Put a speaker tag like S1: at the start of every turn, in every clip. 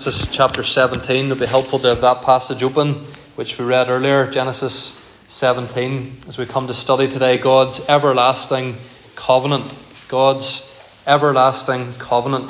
S1: Genesis chapter 17. It would be helpful to have that passage open, which we read earlier, Genesis 17, as we come to study today God's everlasting covenant. God's everlasting covenant.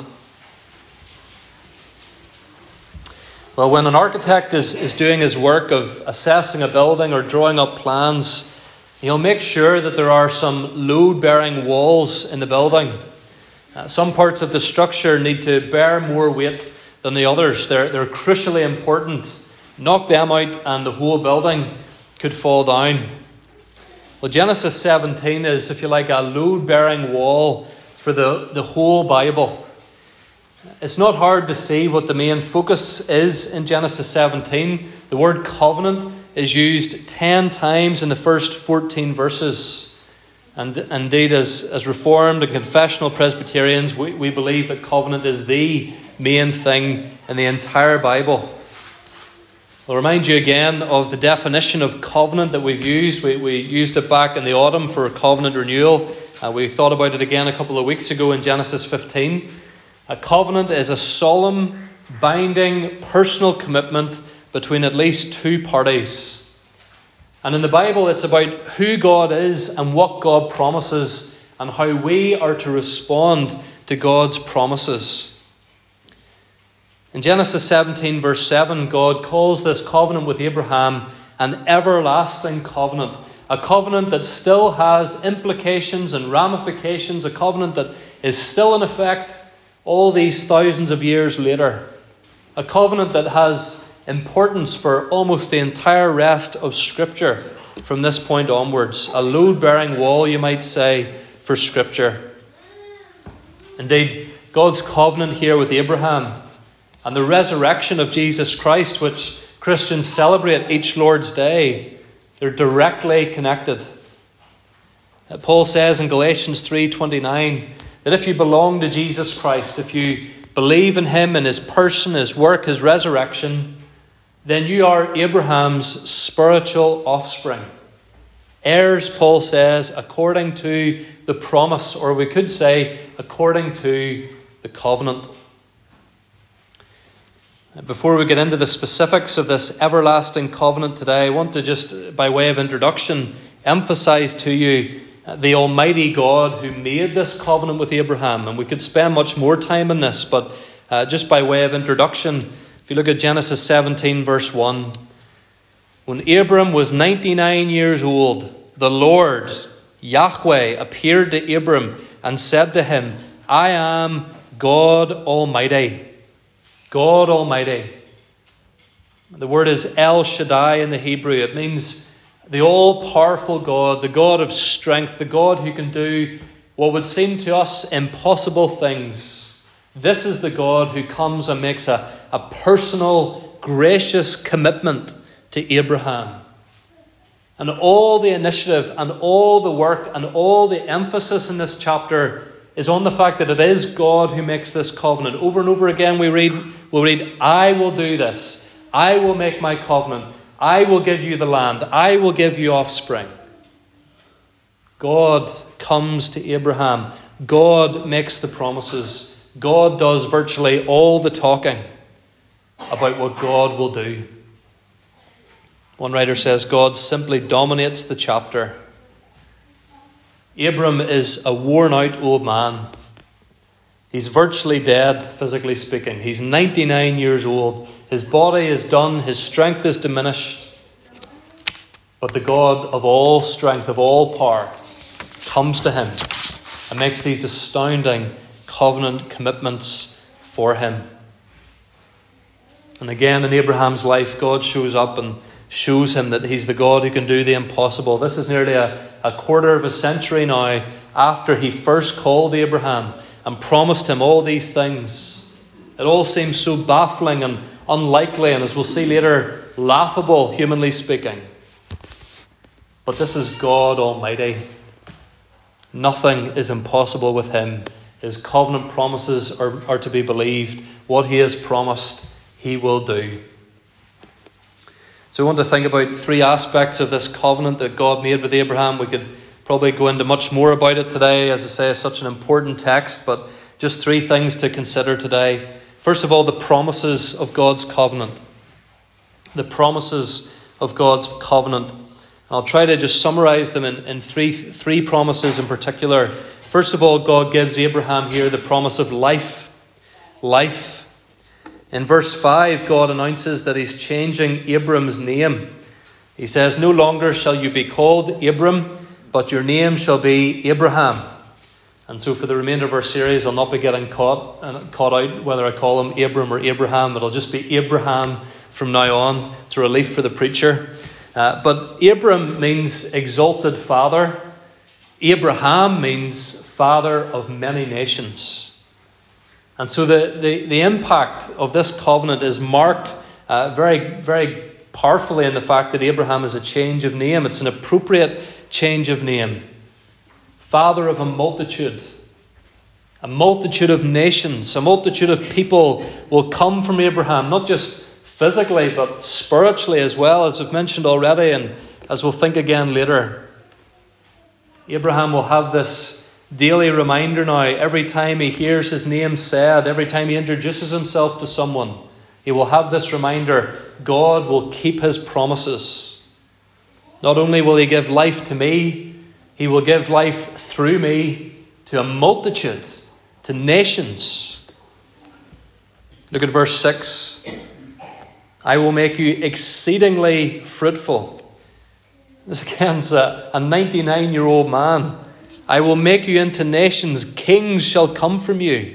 S1: Well, when an architect is doing his work of assessing a building or drawing up plans, he'll make sure that there are some load-bearing walls in the building. Some parts of the structure need to bear more weight than the others. They're crucially important. Knock them out and the whole building could fall down. Well, Genesis 17 is, if you like, a load-bearing wall for the whole Bible. It's not hard to see what the main focus is in Genesis 17. The word covenant is used 10 times in the first 14 verses. And indeed, as Reformed and Confessional Presbyterians, we believe that covenant is the main thing in the entire Bible. I'll remind you again of the definition of covenant that we've used. We used it back in the autumn for covenant renewal. We thought about it again a couple of weeks ago in Genesis 15. A covenant is a solemn, binding, personal commitment between at least two parties. And in the Bible, it's about who God is and what God promises and how we are to respond to God's promises. In Genesis 17, verse 7, God calls this covenant with Abraham an everlasting covenant. A covenant that still has implications and ramifications. A covenant that is still in effect all these thousands of years later. A covenant that has importance for almost the entire rest of Scripture from this point onwards. A load-bearing wall, you might say, for Scripture. Indeed, God's covenant here with Abraham and the resurrection of Jesus Christ, which Christians celebrate each Lord's Day, they're directly connected. Paul says in Galatians 3:29 that if you belong to Jesus Christ, if you believe in him and his person, his work, his resurrection, then you are Abraham's spiritual offspring. Heirs, Paul says, according to the promise, or we could say, according to the covenant. Before we get into the specifics of this everlasting covenant today, I want to just, by way of introduction, emphasize to you the Almighty God who made this covenant with Abraham. And we could spend much more time on this, but just by way of introduction, if you look at Genesis 17, verse 1, when Abram was 99 years old, the Lord, Yahweh, appeared to Abram and said to him, I am God Almighty. God Almighty. The word is El Shaddai in the Hebrew. It means the all-powerful God, the God of strength, the God who can do what would seem to us impossible things. This is the God who comes and makes a personal, gracious commitment to Abraham. And all the initiative and all the work and all the emphasis in this chapter is on the fact that it is God who makes this covenant. Over and over again we'll read, I will do this. I will make my covenant. I will give you the land. I will give you offspring. God comes to Abraham. God makes the promises. God does virtually all the talking about what God will do. One writer says God simply dominates the chapter. Abram is a worn-out old man. He's virtually dead, physically speaking. He's 99 years old. His body is done. His strength is diminished. But the God of all strength, of all power, comes to him and makes these astounding covenant commitments for him. And again, in Abraham's life, God shows up and shows him that he's the God who can do the impossible. This is nearly a quarter of a century now after he first called Abraham and promised him all these things. It all seems so baffling and unlikely, and as we'll see later, laughable, humanly speaking. But this is God Almighty. Nothing is impossible with him. His covenant promises are to be believed. What he has promised, he will do. So we want to think about three aspects of this covenant that God made with Abraham. We could probably go into much more about it today. As I say, it's such an important text, but just three things to consider today. First of all, the promises of God's covenant. The promises of God's covenant. I'll try to just summarize them in three promises in particular. First of all, God gives Abraham here the promise of life. Life. In verse 5, God announces that he's changing Abram's name. He says, "No longer shall you be called Abram, but your name shall be Abraham." And so for the remainder of our series, I'll not be getting caught out whether I call him Abram or Abraham. It'll just be Abraham from now on. It's a relief for the preacher. But Abram means exalted father. Abraham means father of many nations. And so the impact of this covenant is marked very, very powerfully in the fact that Abraham is a change of name. It's an appropriate change of name. Father of a multitude of nations, a multitude of people will come from Abraham, not just physically, but spiritually as well, as I've mentioned already, and as we'll think again later. Abraham will have this daily reminder now, every time he hears his name said, every time he introduces himself to someone, he will have this reminder, God will keep his promises. Not only will he give life to me, he will give life through me to a multitude, to nations. Look at verse 6. "I will make you exceedingly fruitful." This again is a 99-year-old man. "I will make you into nations. Kings shall come from you."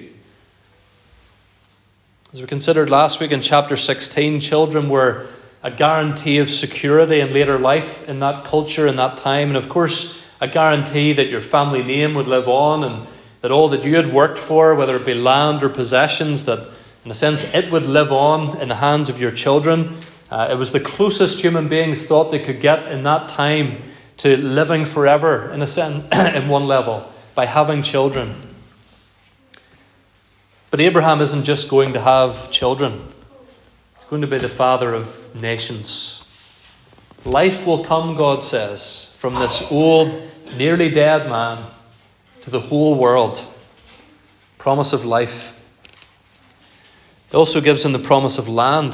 S1: As we considered last week in chapter 16, children were a guarantee of security in later life in that culture, in that time. And of course, a guarantee that your family name would live on and that all that you had worked for, whether it be land or possessions, that in a sense it would live on in the hands of your children. It was the closest human beings thought they could get in that time to living forever, in a sense, in one level, by having children. But Abraham isn't just going to have children. He's going to be the father of nations. Life will come, God says, from this old, nearly dead man to the whole world. Promise of life. It also gives him the promise of land.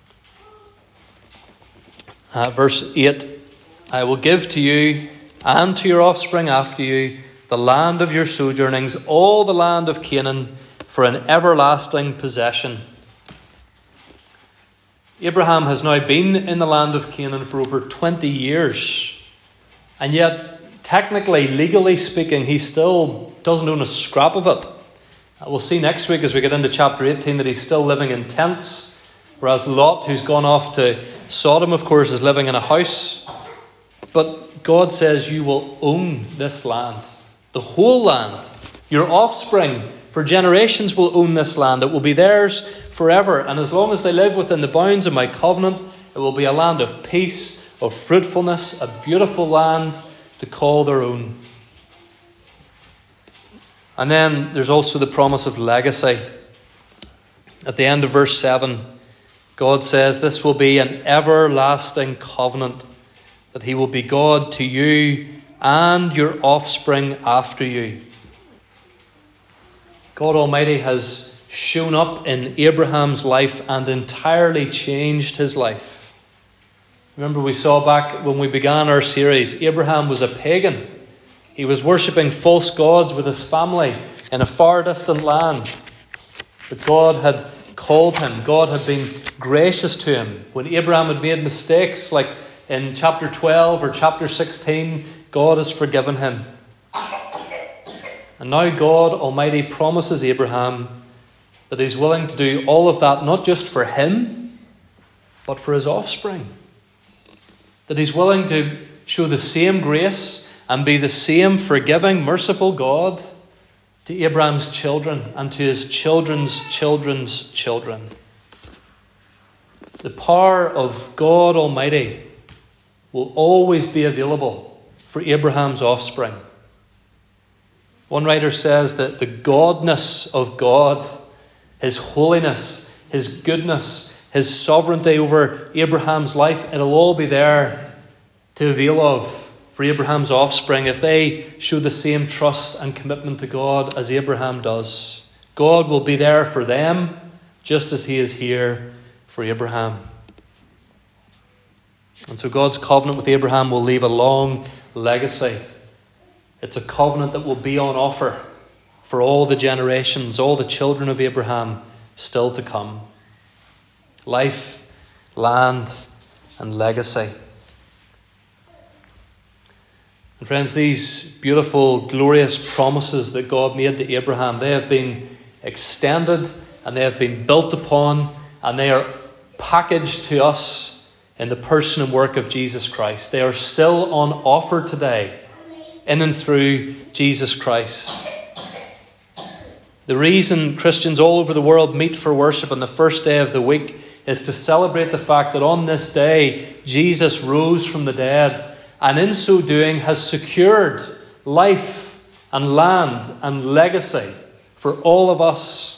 S1: Verse 8, "I will give to you and to your offspring after you the land of your sojournings, all the land of Canaan, for an everlasting possession." Abraham has now been in the land of Canaan for over 20 years. And yet, technically, legally speaking, he still doesn't own a scrap of it. We'll see next week as we get into chapter 18 that he's still living in tents, whereas Lot, who's gone off to Sodom, of course, is living in a house. But God says you will own this land, the whole land. Your offspring for generations will own this land. It will be theirs forever. And as long as they live within the bounds of my covenant, it will be a land of peace, of fruitfulness, a beautiful land to call their own. And then there's also the promise of legacy. At the end of verse 7, God says this will be an everlasting covenant, that he will be God to you and your offspring after you. God Almighty has shown up in Abraham's life and entirely changed his life. Remember, we saw back when we began our series, Abraham was a pagan. He was worshipping false gods with his family in a far distant land. But God had called him. God had been gracious to him. When Abraham had made mistakes, like in chapter 12 or chapter 16, God has forgiven him. And now God Almighty promises Abraham that he's willing to do all of that, not just for him, but for his offspring. That he's willing to show the same grace and be the same forgiving, merciful God to Abraham's children and to his children's children's children. The power of God Almighty will always be available for Abraham's offspring. One writer says that the godness of God, his holiness, his goodness, his sovereignty over Abraham's life, it'll all be there to avail of for Abraham's offspring if they show the same trust and commitment to God as Abraham does. God will be there for them just as he is here for Abraham. And so God's covenant with Abraham will leave a long legacy. It's a covenant that will be on offer for all the generations, all the children of Abraham still to come. Life, land, and legacy. And friends, these beautiful, glorious promises that God made to Abraham, they have been extended and they have been built upon, and they are packaged to us in the person and work of Jesus Christ. They are still on offer today in and through Jesus Christ. The reason Christians all over the world meet for worship on the first day of the week is to celebrate the fact that on this day Jesus rose from the dead, and in so doing has secured life and land and legacy for all of us.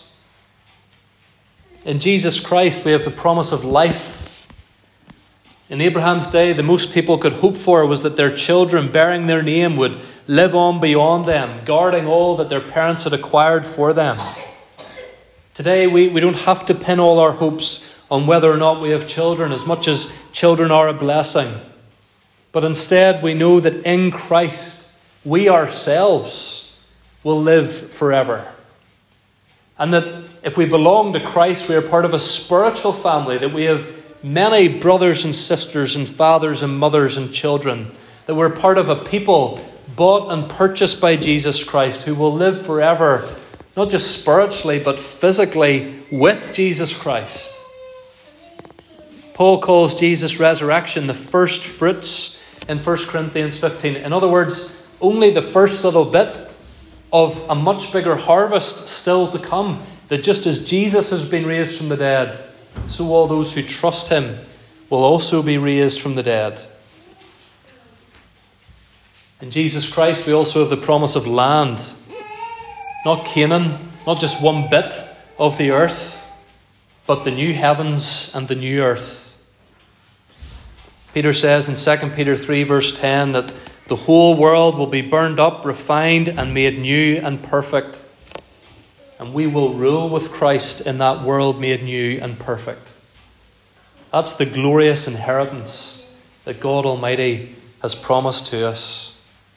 S1: In Jesus Christ we have the promise of life. In Abraham's day, the most people could hope for was that their children bearing their name would live on beyond them, guarding all that their parents had acquired for them. Today we don't have to pin all our hopes on whether or not we have children, as much as children are a blessing. But instead we know that in Christ we ourselves will live forever. And that if we belong to Christ, we are part of a spiritual family, that we have many brothers and sisters and fathers and mothers and children, that we're part of a people bought and purchased by Jesus Christ who will live forever, not just spiritually but physically with Jesus Christ. Paul calls Jesus' resurrection the first fruits in 1 Corinthians 15. In other words, only the first little bit of a much bigger harvest still to come. That just as Jesus has been raised from the dead, so all those who trust him will also be raised from the dead. In Jesus Christ we also have the promise of land. Not Canaan, not just one bit of the earth, but the new heavens and the new earth. Peter says in 2 Peter 3 verse 10 that the whole world will be burned up, refined and made new and perfect. And we will rule with Christ in that world made new and perfect. That's the glorious inheritance that God Almighty has promised to us.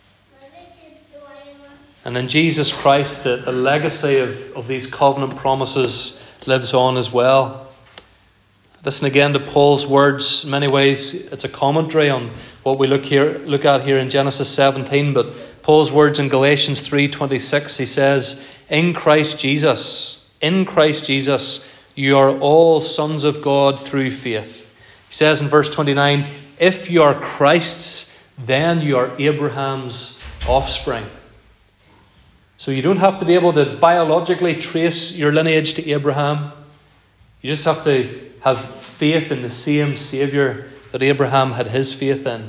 S1: And in Jesus Christ, the legacy of these covenant promises lives on as well. Listen again to Paul's words. In many ways, it's a commentary on what we look at here in Genesis 17. But Paul's words in Galatians 3:26, he says, In Christ Jesus, you are all sons of God through faith. He says in verse 29, if you are Christ's, then you are Abraham's offspring. So you don't have to be able to biologically trace your lineage to Abraham. You just have to have faith in the same Saviour that Abraham had his faith in.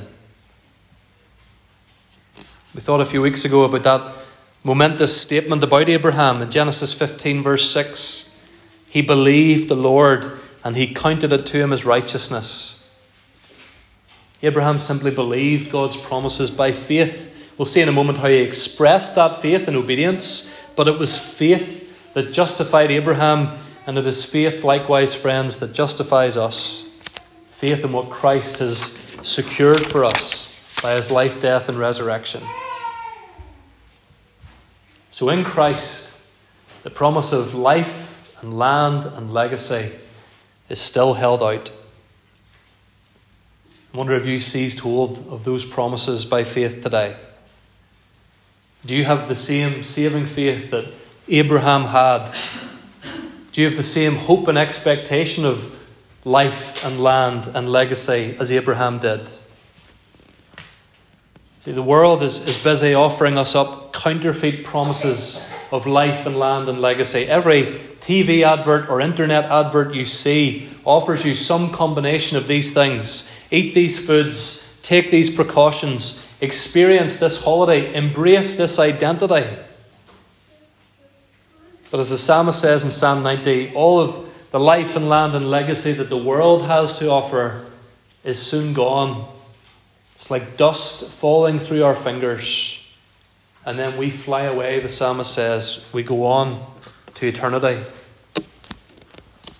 S1: We thought a few weeks ago about that momentous statement about Abraham in Genesis 15 verse 6. He believed the Lord and he counted it to him as righteousness. Abraham simply believed God's promises by faith. We'll see in a moment how he expressed that faith in obedience, but it was faith that justified Abraham, and it is faith likewise, friends, that justifies us. Faith in what Christ has secured for us by his life, death and resurrection. So in Christ, the promise of life and land and legacy is still held out. I wonder if you seized hold of those promises by faith today. Do you have the same saving faith that Abraham had? Do you have the same hope and expectation of life and land and legacy as Abraham did? See, the world is busy offering us up counterfeit promises of life and land and legacy. Every TV advert or internet advert you see offers you some combination of these things. Eat these foods, take these precautions, experience this holiday, embrace this identity. But as the psalmist says in Psalm 90, all of the life and land and legacy that the world has to offer is soon gone. It's like dust falling through our fingers. And then we fly away, the psalmist says. We go on to eternity.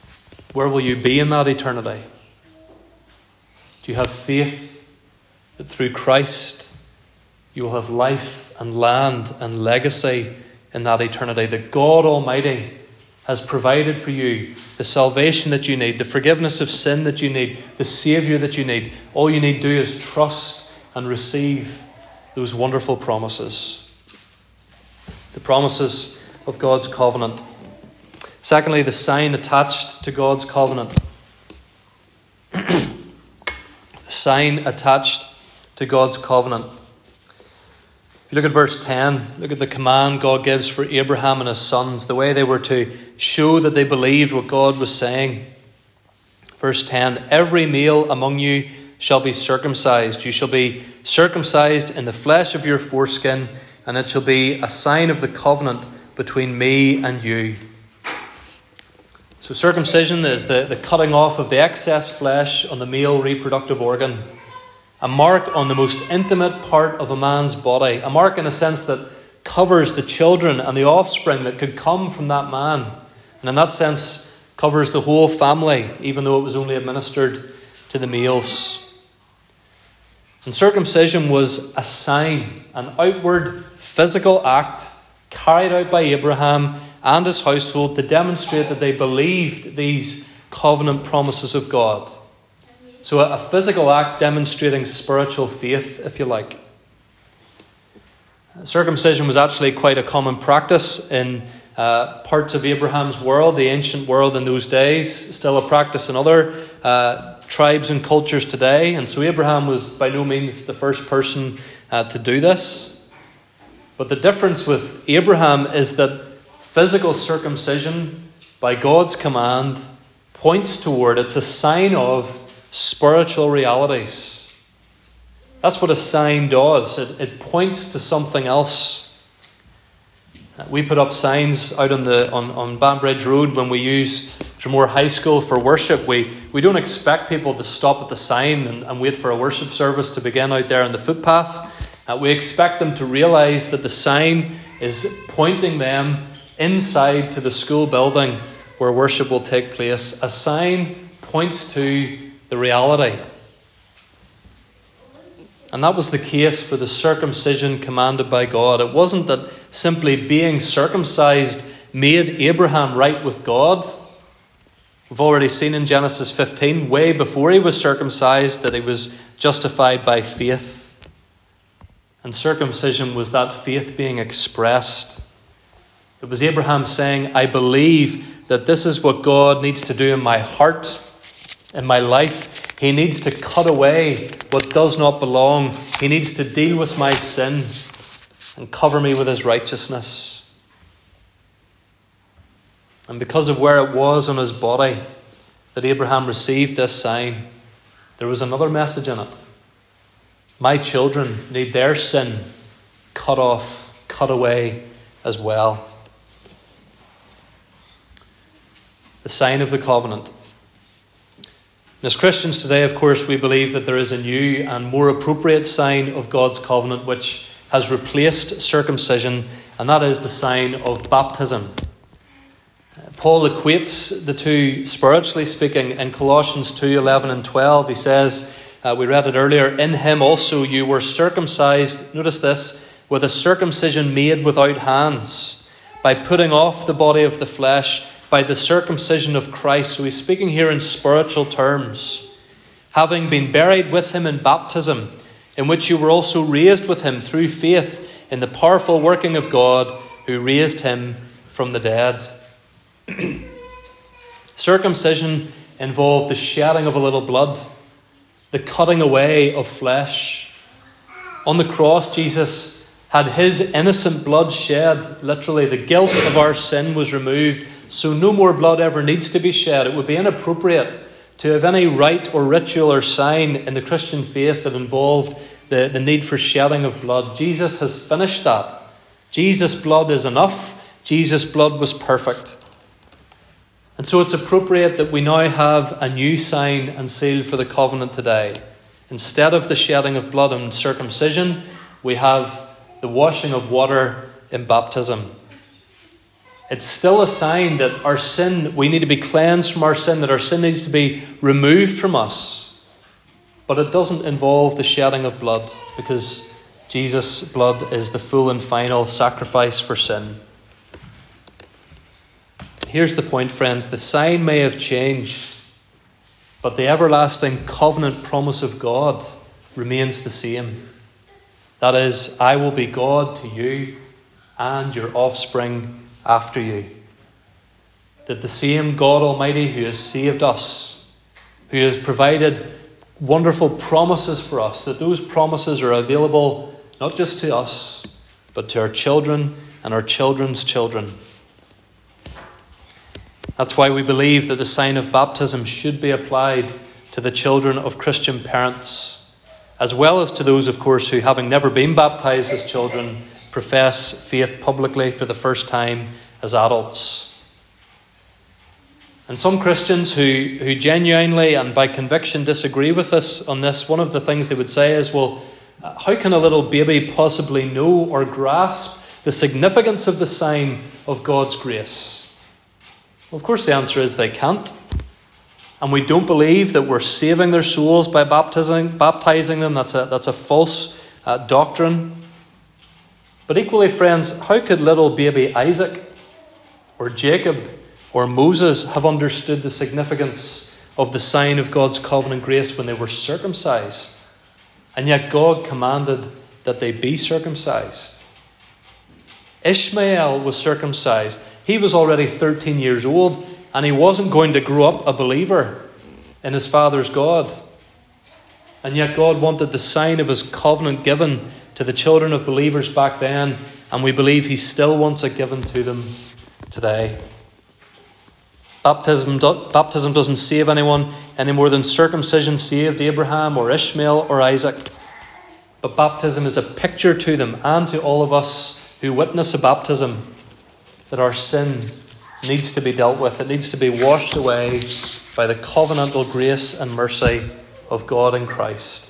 S1: Where will you be in that eternity? Do you have faith that through Christ you will have life and land and legacy in that eternity? That God Almighty has provided for you the salvation that you need, the forgiveness of sin that you need, the Saviour that you need. All you need to do is trust and receive those wonderful promises. The promises of God's covenant. Secondly, the sign attached to God's covenant. The sign attached to God's covenant. If you look at verse 10, look at the command God gives for Abraham and his sons, the way they were to show that they believed what God was saying. Verse 10, every male among you shall be circumcised. You shall be circumcised in the flesh of your foreskin, and it shall be a sign of the covenant between me and you. So circumcision is the cutting off of the excess flesh on the male reproductive organ. A mark on the most intimate part of a man's body. A mark in a sense that covers the children and the offspring that could come from that man. And in that sense, covers the whole family, even though it was only administered to the males. And circumcision was a sign, an outward physical act carried out by Abraham and his household to demonstrate that they believed these covenant promises of God. So a physical act demonstrating spiritual faith, if you like. Circumcision was actually quite a common practice in parts of Abraham's world, the ancient world in those days, still a practice in other tribes and cultures today. And so Abraham was by no means the first person to do this. But the difference with Abraham is that physical circumcision, by God's command, points toward, it's a sign of spiritual realities. That's what a sign does. It points to something else. We put up signs out on Banbridge Road when we use Dromore High School for worship. We don't expect people to stop at the sign and wait for a worship service to begin out there on the footpath. We expect them to realise that the sign is pointing them inside to the school building where worship will take place. A sign points to the reality. And that was the case for the circumcision commanded by God. It wasn't that simply being circumcised made Abraham right with God. We've already seen in Genesis 15, way before he was circumcised, that he was justified by faith. And circumcision was that faith being expressed. It was Abraham saying, I believe that this is what God needs to do in my heart, in my life. He needs to cut away what does not belong. He needs to deal with my sin and cover me with his righteousness. And because of where it was on his body that Abraham received this sign, there was another message in it. My children need their sin cut off, cut away as well. The sign of the covenant. As Christians today, of course, we believe that there is a new and more appropriate sign of God's covenant which has replaced circumcision, and that is the sign of baptism. Paul equates the two, spiritually speaking, in Colossians 2:11 and 12. He says, we read it earlier, in him also you were circumcised, notice this, with a circumcision made without hands, by putting off the body of the flesh, by the circumcision of Christ. So he's speaking here in spiritual terms. Having been buried with him in baptism, in which you were also raised with him through faith in the powerful working of God who raised him from the dead. Circumcision involved the shedding of a little blood, the cutting away of flesh. On the cross, Jesus had his innocent blood shed. Literally, the guilt of our sin was removed. So no more blood ever needs to be shed. It would be inappropriate to have any rite or ritual or sign in the Christian faith that involved the need for shedding of blood. Jesus has finished that. Jesus' blood is enough. Jesus' blood was perfect. And so it's appropriate that we now have a new sign and seal for the covenant today. Instead of the shedding of blood and circumcision, we have the washing of water in baptism. It's still a sign that our sin, we need to be cleansed from our sin, that our sin needs to be removed from us. But it doesn't involve the shedding of blood, because Jesus' blood is the full and final sacrifice for sin. Here's the point, friends. The sign may have changed, but the everlasting covenant promise of God remains the same. That is, I will be God to you and your offspring after you. That the same God Almighty who has saved us, who has provided wonderful promises for us, that those promises are available not just to us, but to our children and our children's children. That's why we believe that the sign of baptism should be applied to the children of Christian parents, as well as to those, of course, who, having never been baptized as children, profess faith publicly for the first time as adults. And some Christians who genuinely and by conviction disagree with us on this, one of the things they would say is, well, how can a little baby possibly know or grasp the significance of the sign of God's grace? Well, of course, the answer is they can't. And we don't believe that we're saving their souls by baptizing them. That's a false doctrine. But equally, friends, how could little baby Isaac or Jacob or Moses have understood the significance of the sign of God's covenant grace when they were circumcised? And yet God commanded that they be circumcised. Ishmael was circumcised. He was already 13 years old, and he wasn't going to grow up a believer in his father's God. And yet God wanted the sign of his covenant given to the children of believers back then, and we believe he still wants it given to them today. Baptism doesn't save anyone any more than circumcision saved Abraham or Ishmael or Isaac. But baptism is a picture to them and to all of us who witness a baptism that our sin needs to be dealt with. It needs to be washed away by the covenantal grace and mercy of God in Christ.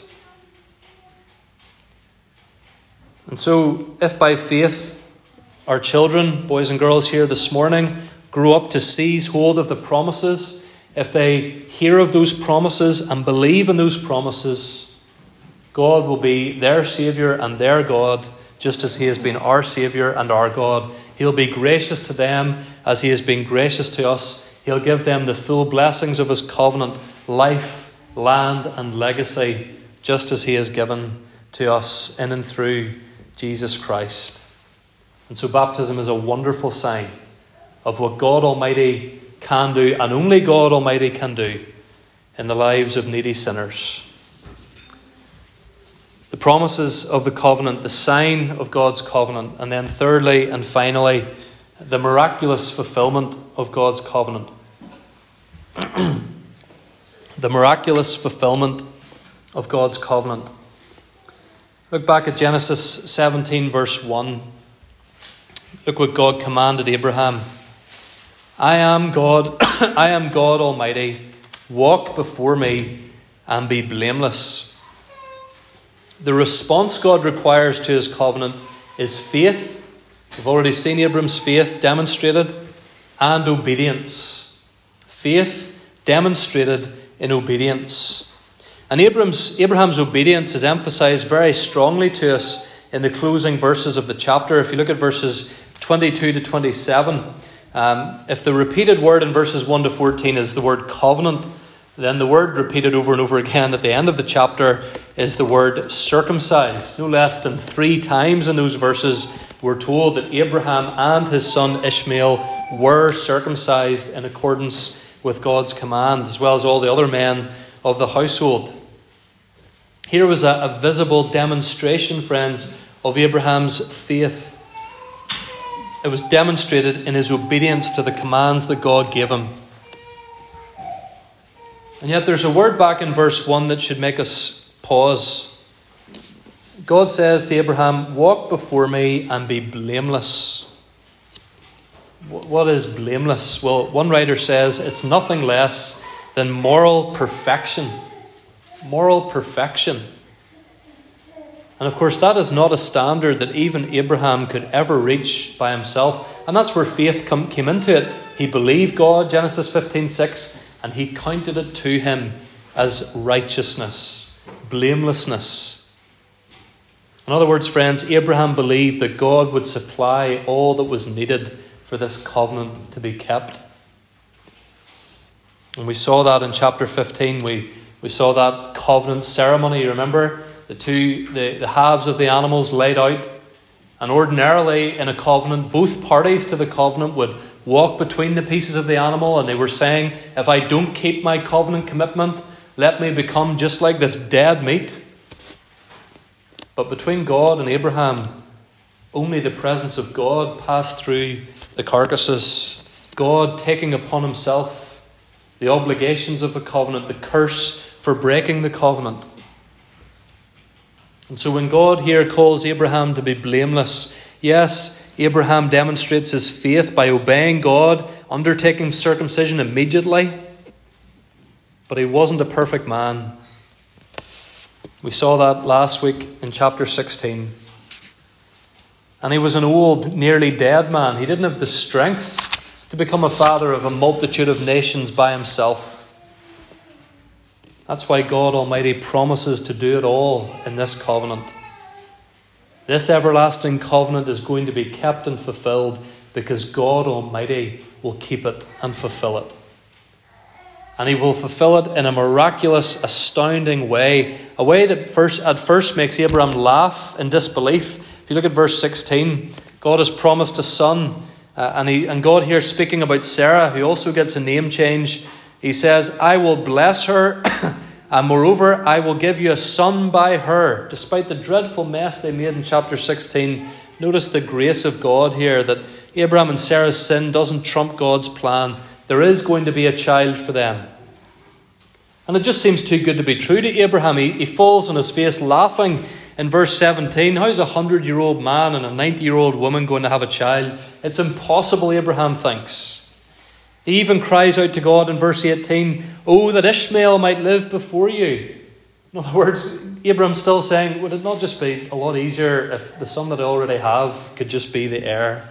S1: And so, if by faith our children, boys and girls here this morning, grow up to seize hold of the promises, if they hear of those promises and believe in those promises, God will be their Saviour and their God, just as he has been our Saviour and our God. He'll be gracious to them as he has been gracious to us. He'll give them the full blessings of his covenant, life, land, and legacy, just as he has given to us in and through Jesus Christ. And so baptism is a wonderful sign of what God Almighty can do, and only God Almighty can do, in the lives of needy sinners. The promises of the covenant, the sign of God's covenant, and then thirdly and finally, the miraculous fulfillment of God's covenant. The miraculous fulfillment of God's covenant. Look back at Genesis 17 verse 1. Look what God commanded Abraham. I am God, I am God Almighty. Walk before me and be blameless. The response God requires to his covenant is faith. We've already seen Abram's faith demonstrated, and obedience. Faith demonstrated in obedience. And Abraham's obedience is emphasized very strongly to us in the closing verses of the chapter. If you look at verses 22 to 27, if the repeated word in verses 1 to 14 is the word covenant, then the word repeated over and over again at the end of the chapter is the word circumcised. No less than 3 times in those verses we're told that Abraham and his son Ishmael were circumcised in accordance with God's command, as well as all the other men of the household. Here was a visible demonstration, friends, of Abraham's faith. It was demonstrated in his obedience to the commands that God gave him. And yet there's a word back in verse 1 that should make us pause. God says to Abraham, walk before me and be blameless. What is blameless? Well, one writer says it's nothing less than moral perfection. Moral perfection. And of course, that is not a standard that even Abraham could ever reach by himself. And that's where faith came into it. He believed God, Genesis 15:6, and he counted it to him as righteousness, blamelessness. In other words, friends, Abraham believed that God would supply all that was needed for this covenant to be kept. And we saw that in chapter 15. We saw that covenant ceremony. You remember the halves of the animals laid out. And ordinarily in a covenant, both parties to the covenant would walk between the pieces of the animal, and they were saying, if I don't keep my covenant commitment, let me become just like this dead meat. But between God and Abraham, only the presence of God passed through the carcasses. God taking upon himself the obligations of the covenant, the curse for breaking the covenant. And so when God here calls Abraham to be blameless, yes, Abraham demonstrates his faith by obeying God, undertaking circumcision immediately. But he wasn't a perfect man. We saw that last week in chapter 16. And he was an old, nearly dead man. He didn't have the strength to become a father of a multitude of nations by himself. That's why God Almighty promises to do it all in this covenant. This everlasting covenant is going to be kept and fulfilled because God Almighty will keep it and fulfill it. And he will fulfill it in a miraculous, astounding way. A way that at first makes Abraham laugh in disbelief. If you look at verse 16, God has promised a son. And God here speaking about Sarah, who also gets a name change. He says, I will bless her, and moreover, I will give you a son by her. Despite the dreadful mess they made in chapter 16, notice the grace of God here, that Abraham and Sarah's sin doesn't trump God's plan. There is going to be a child for them. And it just seems too good to be true to Abraham. He falls on his face laughing in verse 17. How's a 100-year-old man and a 90-year-old woman going to have a child? It's impossible, Abraham thinks. He even cries out to God in verse 18, oh, that Ishmael might live before you. In other words, Abraham's still saying, would it not just be a lot easier if the son that I already have could just be the heir?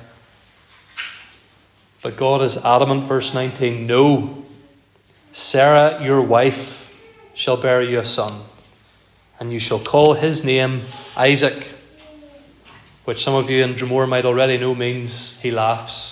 S1: But God is adamant, verse 19, no, Sarah, your wife, shall bear you a son, and you shall call his name Isaac, which some of you in Dromore might already know means he laughs.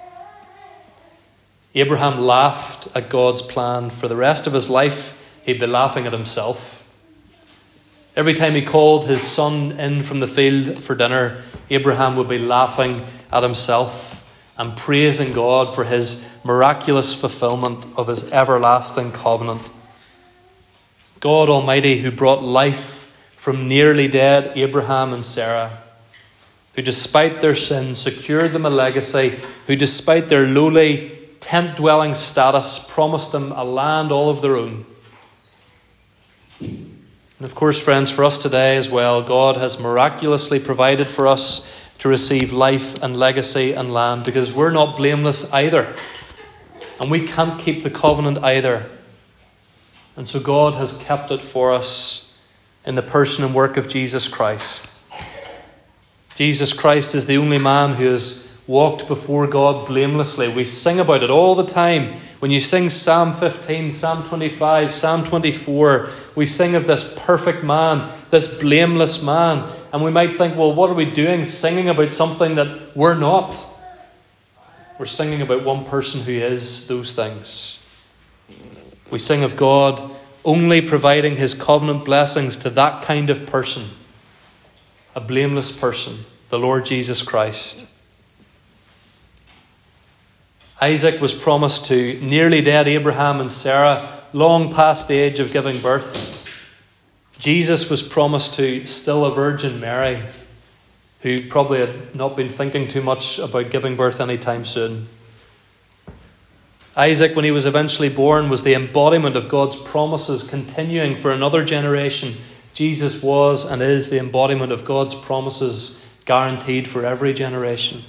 S1: Abraham laughed at God's plan. For the rest of his life, he'd be laughing at himself. Every time he called his son in from the field for dinner, Abraham would be laughing at himself and praising God for his miraculous fulfillment of his everlasting covenant. God Almighty, who brought life from nearly dead Abraham and Sarah, who despite their sin secured them a legacy, who despite their lowly tent-dwelling status promised them a land all of their own. And of course, friends, for us today as well, God has miraculously provided for us to receive life and legacy and land, because we're not blameless either. And we can't keep the covenant either. And so God has kept it for us in the person and work of Jesus Christ. Jesus Christ is the only man who has walked before God blamelessly. We sing about it all the time. When you sing Psalm 15, Psalm 25, Psalm 24, we sing of this perfect man, this blameless man. And we might think, well, what are we doing singing about something that we're not? We're singing about one person who is those things. We sing of God only providing his covenant blessings to that kind of person, a blameless person, the Lord Jesus Christ. Isaac was promised to nearly dead Abraham and Sarah, long past the age of giving birth. Jesus was promised to still a Virgin Mary, who probably had not been thinking too much about giving birth anytime soon. Isaac, when he was eventually born, was the embodiment of God's promises continuing for another generation. Jesus was and is the embodiment of God's promises guaranteed for every generation.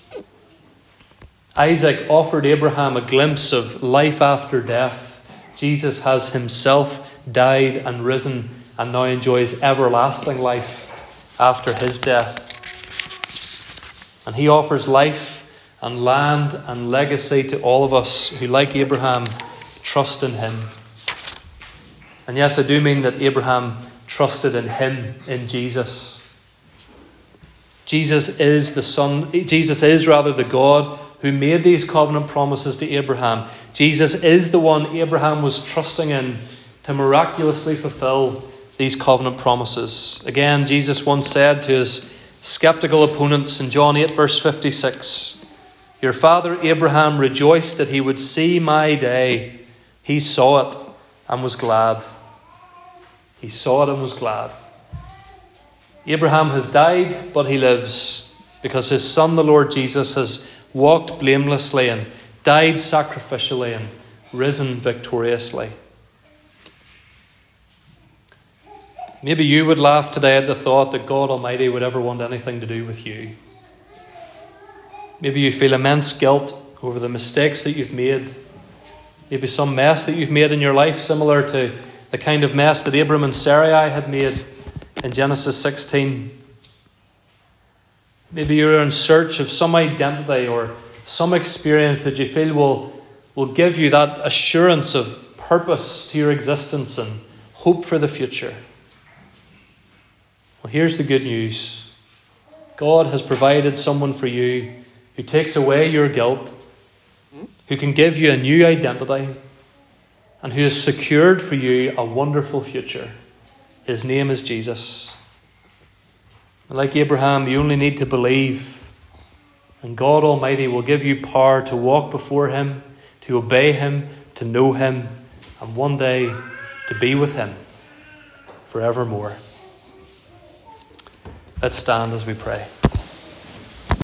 S1: Isaac offered Abraham a glimpse of life after death. Jesus has himself died and risen and now enjoys everlasting life after his death. And he offers life and land and legacy to all of us who, like Abraham, trust in him. And yes, I do mean that Abraham trusted in him, in Jesus. Jesus is the God who made these covenant promises to Abraham. Jesus is the one Abraham was trusting in to miraculously fulfill these covenant promises. Again, Jesus once said to his skeptical opponents in John 8 verse 56, "Your father Abraham rejoiced that he would see my day. He saw it and was glad." He saw it and was glad. Abraham has died, but he lives, because his son, the Lord Jesus, has walked blamelessly and died sacrificially and risen victoriously. Maybe you would laugh today at the thought that God Almighty would ever want anything to do with you. Maybe you feel immense guilt over the mistakes that you've made. Maybe some mess that you've made in your life, similar to the kind of mess that Abram and Sarai had made in Genesis 16. Maybe you're in search of some identity or some experience that you feel will give you that assurance of purpose to your existence and hope for the future. Well, here's the good news. God has provided someone for you who takes away your guilt, who can give you a new identity, and who has secured for you a wonderful future. His name is Jesus. And like Abraham, you only need to believe, and God Almighty will give you power to walk before him, to obey him, to know him, and one day to be with him forevermore. Let's stand as we pray.